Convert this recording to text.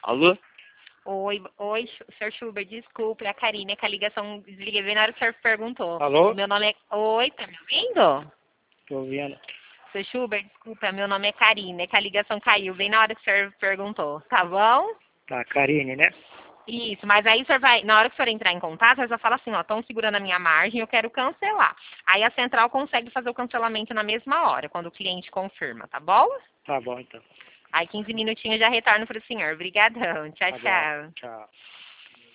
Alô? Oi, Sr. Schubert, desculpe, é a Karine, é que a ligação desliguei bem na hora que o senhor perguntou. Alô? Meu nome é... Oi, tá me ouvindo? Tô ouvindo. Sr. Schubert, desculpa, meu nome é Karine, é que a ligação caiu bem na hora que o senhor perguntou, tá bom? Tá, Karine, né? Isso, mas aí o senhor vai, na hora que o senhor entrar em contato, o senhor já fala assim, ó, estão segurando a minha margem, eu quero cancelar. Aí a central consegue fazer o cancelamento na mesma hora, quando o cliente confirma, tá bom? Tá bom, então. Aí 15 minutinhos eu já retorno para o senhor. Obrigadão. Tchau, Tá bom. tchau. Tchau.